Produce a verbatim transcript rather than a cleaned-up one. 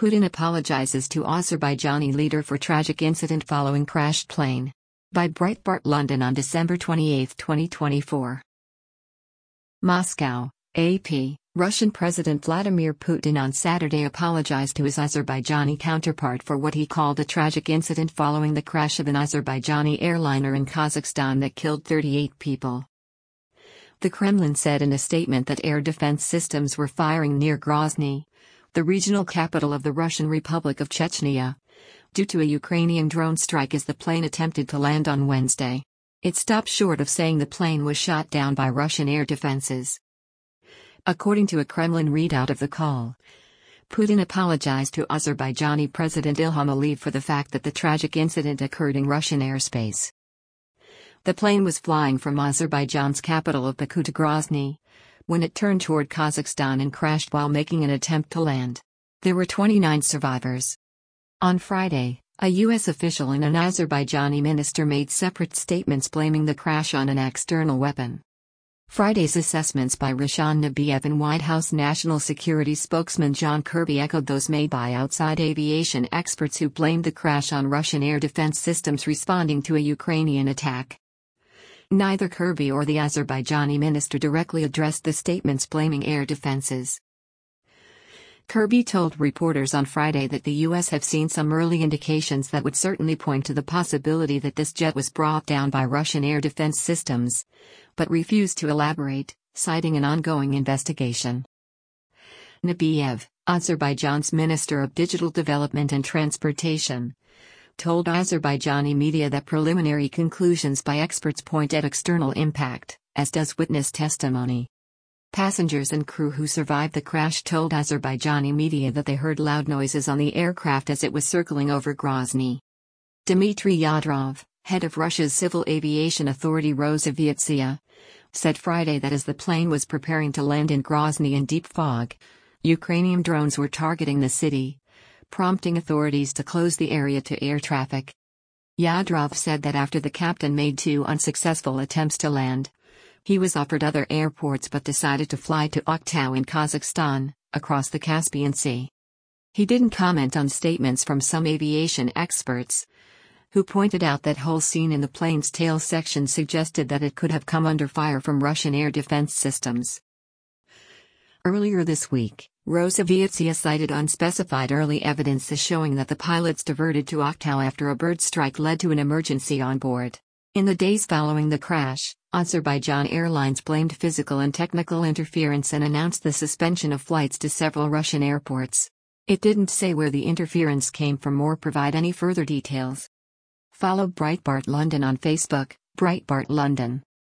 Putin apologizes to Azerbaijani leader for tragic incident following crashed plane. By Breitbart London on December twenty-eighth, twenty twenty-four. Moscow, A P. Russian President Vladimir Putin on Saturday apologized to his Azerbaijani counterpart for what he called a tragic incident following the crash of an Azerbaijani airliner in Kazakhstan that killed thirty-eight people. The Kremlin said in a statement that air defense systems were firing near Grozny, the regional capital of the Russian Republic of Chechnya, due to a Ukrainian drone strike as the plane attempted to land on Wednesday. It stopped short of saying the plane was shot down by Russian air defenses. According to a Kremlin readout of the call, Putin apologized to Azerbaijani President Ilham Aliyev for the fact that the tragic incident occurred in Russian airspace. The plane was flying from Azerbaijan's capital of Baku to Grozny when it turned toward Kazakhstan and crashed while making an attempt to land. There were twenty-nine survivors. On Friday, a U S official and an Azerbaijani minister made separate statements blaming the crash on an external weapon. Friday's assessments by Rushan Nabiev and White House National Security spokesman John Kirby echoed those made by outside aviation experts who blamed the crash on Russian air defense systems responding to a Ukrainian attack. Neither Kirby or the Azerbaijani minister directly addressed the statements blaming air defenses. Kirby told reporters on Friday that the U S have seen some early indications that would certainly point to the possibility that this jet was brought down by Russian air defense systems, but refused to elaborate, citing an ongoing investigation. Nabiev, Azerbaijan's Minister of Digital Development and Transportation, told Azerbaijani media that preliminary conclusions by experts point at external impact, as does witness testimony. Passengers and crew who survived the crash told Azerbaijani media that they heard loud noises on the aircraft as it was circling over Grozny. Dmitry Yadrov, head of Russia's civil aviation authority Rosaviatsia, said Friday that as the plane was preparing to land in Grozny in deep fog, Ukrainian drones were targeting the city, prompting authorities to close the area to air traffic. Yadrov said that after the captain made two unsuccessful attempts to land, he was offered other airports but decided to fly to Aktau in Kazakhstan, across the Caspian Sea. He didn't comment on statements from some aviation experts, who pointed out that hole seen in the plane's tail section suggested that it could have come under fire from Russian air defense systems. Earlier this week, Rosaviatsia cited unspecified early evidence as showing that the pilots diverted to Aktau after a bird strike led to an emergency on board. In the days following the crash, Azerbaijan Airlines blamed physical and technical interference and announced the suspension of flights to several Russian airports. It didn't say where the interference came from or provide any further details. Follow Breitbart London on Facebook, Breitbart London.